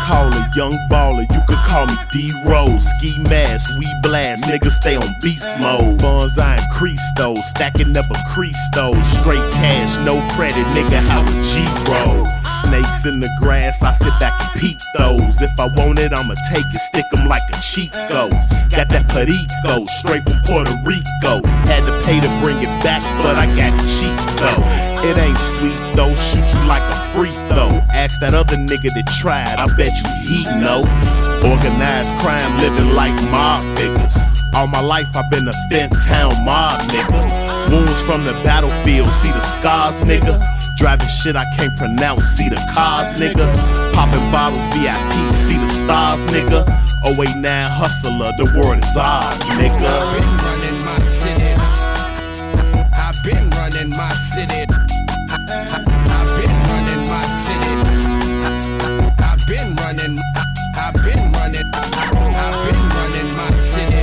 caller, young baller, you could call me D-Rose. Ski mask, we blast, niggas stay on beast mode. Bonds I increase those, stacking up a crease those. Straight cash, no credit, nigga, how a G roll. Snakes in the grass, I sit back and peek those. If I want it, I'ma take it, stick them like a Chico. Got that Perico, straight from Puerto Rico. Had to pay to bring it back, but I got it cheap though. It ain't sweet though, shoot you like a free throw. Ask that other nigga that tried, I bet you he know. Organized crime, living like mob figures. All my life I've been a thin town mob nigga. Wounds from the battlefield, see the scars nigga. Driving shit I can't pronounce, see the cars nigga. Popping bottles, VIP, see the stars nigga. 089 hustler, the world is ours nigga. I've been running my city. I've been running my city. I've been running my city. I've been running. I've been running. I've been running my city.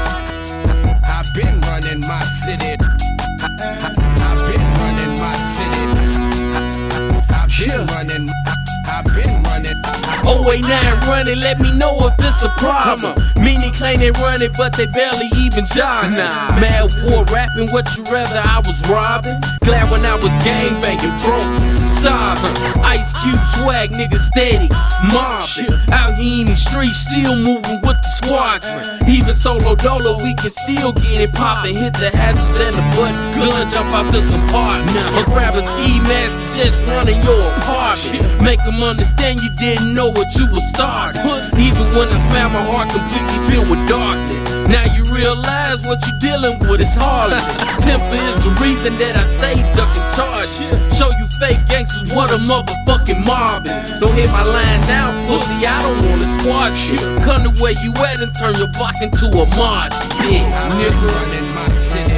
I've been running my city. I've been running my city. I've been running. I've been running. 089 running, let me know if it's a problem. Meaning claim they run it, but they barely even jogging. Mad war rapping, what you rather I was robbing? Glad when I was gang banging, broke, sobbing. Ice Cube swag, nigga steady, mobbing. Out here in the streets, still moving with the squadron. Even solo dolo, we can still get it poppin'. Hit the hatches and the button, gun jump out the compartment. Or grab a ski mask and just run in your apartment. Make them understand you didn't know what you was starting. Even when I smell my heart completely filled with darkness. Now you realize what you dealing with is heartless. Temper is the reason that I stay ducking charges. Show you fake gangsters what a motherfucking mob is. Don't hit my line now, pussy, I don't wanna squash you. Come to where you at and turn your block into a march. Yeah, nigga. Running my city.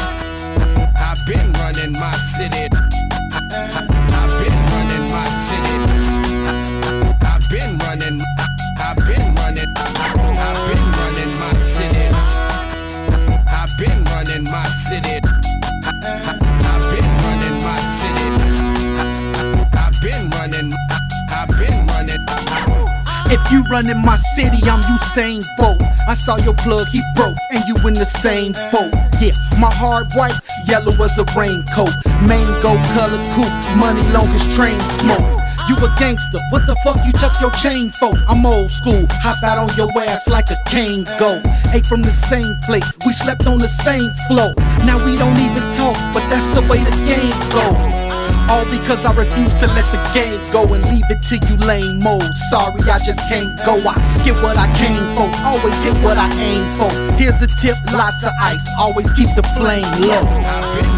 I've been running my city. I've been running my city. I've been running. I've been running. I've been running my city. I've been running my city. I've been running my city. I've been running. I've been running. If you runnin' my city, I'm Usain Bolt. I saw your plug, he broke, and you in the same boat. Yeah, my hard white, yellow as a raincoat. Mango color coupe, money long as train smoke. You a gangster, what the fuck you tuck your chain for? I'm old school, hop out on your ass like a cane go. Ate from the same plate, we slept on the same floor. Now we don't even talk, but that's the way the game go. All because I refuse to let the game go and leave it to you lame moles. Sorry, I just can't go. I get what I came for, always hit what I aim for. Here's a tip, lots of ice, always keep the flame low. I've been